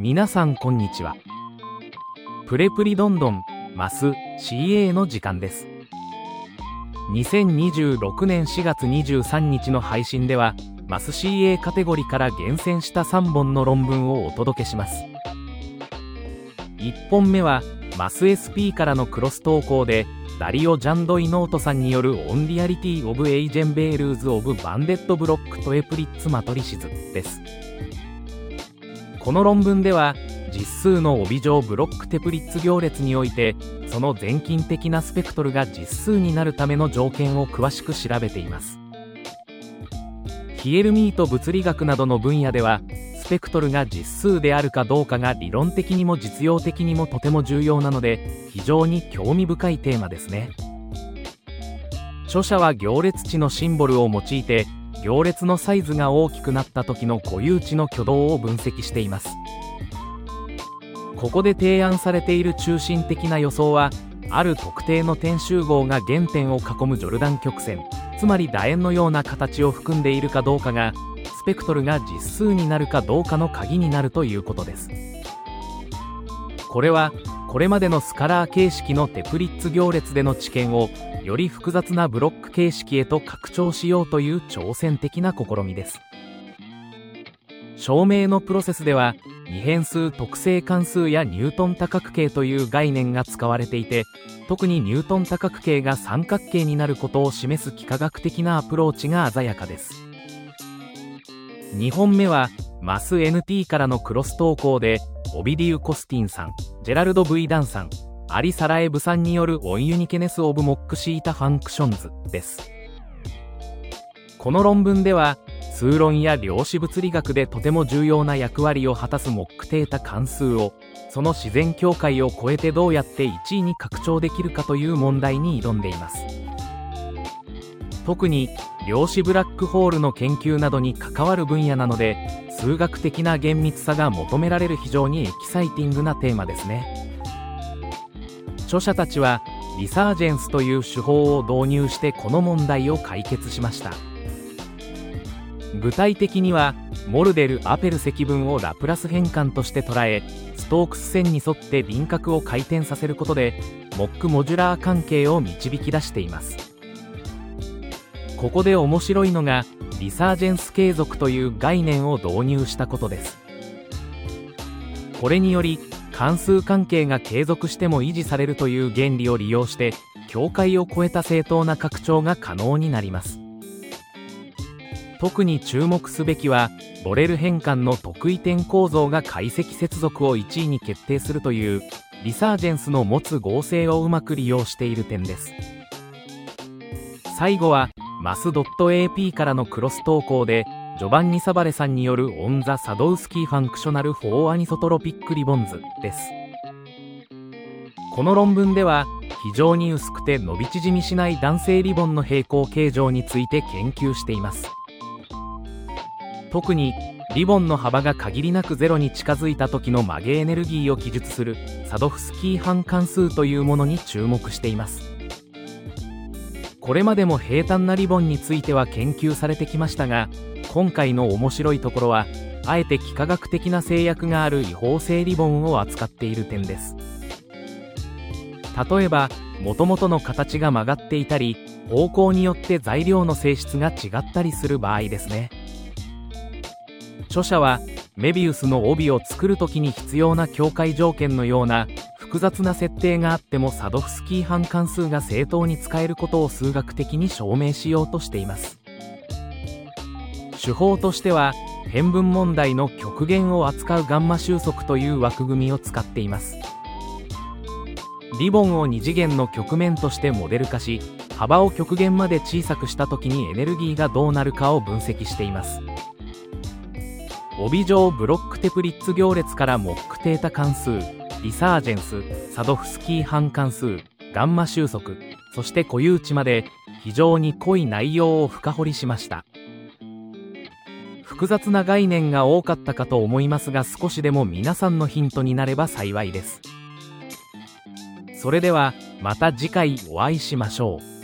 皆さんこんにちは。プレプリどんどんマス CA の時間です。2026年4月23日の配信ではマス CA カテゴリから厳選した3本の論文をお届けします。1本目はマス SP からのクロス投稿でダリオ・ジャンドイノートさんによるオンリアリティ・オブ・エイジェン・ベールーズ・オブ・バンデッド・ブロック・トエプリッツ・マトリシズです。この論文では実数の帯状ブロックテプリッツ行列においてその全近的なスペクトルが実数になるための条件を詳しく調べています。ヒエルミート物理学などの分野ではスペクトルが実数であるかどうかが理論的にも実用的にもとても重要なので非常に興味深いテーマですね。著者は行列値のシンボルを用いて行列のサイズが大きくなった時の固有値の挙動を分析しています。ここで提案されている中心的な予想はある特定の点集合が原点を囲むジョルダン曲線、つまり楕円のような形を含んでいるかどうかがスペクトルが実数になるかどうかの鍵になるということです。これはこれまでのスカラー形式のテプリッツ行列での知見をより複雑なブロック形式へと拡張しようという挑戦的な試みです。証明のプロセスでは二変数特性関数やニュートン多角形という概念が使われていて、特にニュートン多角形が三角形になることを示す幾何学的なアプローチが鮮やかです。2本目はマス NT からのクロス投稿でオビディウ・コスティンさん、ジェラルド・ V ・ダンさん、アリ・サラエブさんによるオンユニケネス・オブ・モックシータ・ファンクションズです。この論文では数論や量子物理学でとても重要な役割を果たすモックデータ関数をその自然境界を超えてどうやって1位に拡張できるかという問題に挑んでいます。特に量子ブラックホールの研究などに関わる分野なので数学的な厳密さが求められる非常にエキサイティングなテーマですね。著者たちはリサージェンスという手法を導入してこの問題を解決しました。具体的にはモルデル・アペル積分をラプラス変換として捉えストークス線に沿って輪郭を回転させることでモックモジュラー関係を導き出しています。ここで面白いのがリサージェンス継続という概念を導入したことです。これにより関数関係が継続しても維持されるという原理を利用して境界を超えた正当な拡張が可能になります。特に注目すべきはボレル変換の特異点構造が解析接続を1位に決定するというリサージェンスの持つ合性をうまく利用している点です。最後はマス .ap からのクロス投稿でジョバンニ・サバレさんによるオン・ザ・サドウスキー・ファンクショナル・フォー・アニソトロピック・リボンズです。この論文では非常に薄くて伸び縮みしない弾性リボンの平行形状について研究しています。特にリボンの幅が限りなくゼロに近づいた時の曲げエネルギーを記述するサドフスキー範関数というものに注目しています。これまでも平坦なリボンについては研究されてきましたが、今回の面白いところはあえて幾何学的な制約がある違法性リボンを扱っている点です。例えば元々の形が曲がっていたり方向によって材料の性質が違ったりする場合ですね。著者はメビウスの帯を作るときに必要な境界条件のような複雑な設定があってもサドフスキー範関数が正当に使えることを数学的に証明しようとしています。手法としては変分問題の極限を扱うガンマ収束という枠組みを使っています。リボンを2次元の曲面としてモデル化し幅を極限まで小さくしたときにエネルギーがどうなるかを分析しています。帯状ブロックテプリッツ行列からモックデータ関数、リサージェンス、サドフスキー範関数、ガンマ収束、そして固有値まで非常に濃い内容を深掘りしました。複雑な概念が多かったかと思いますが少しでも皆さんのヒントになれば幸いです。それではまた次回お会いしましょう。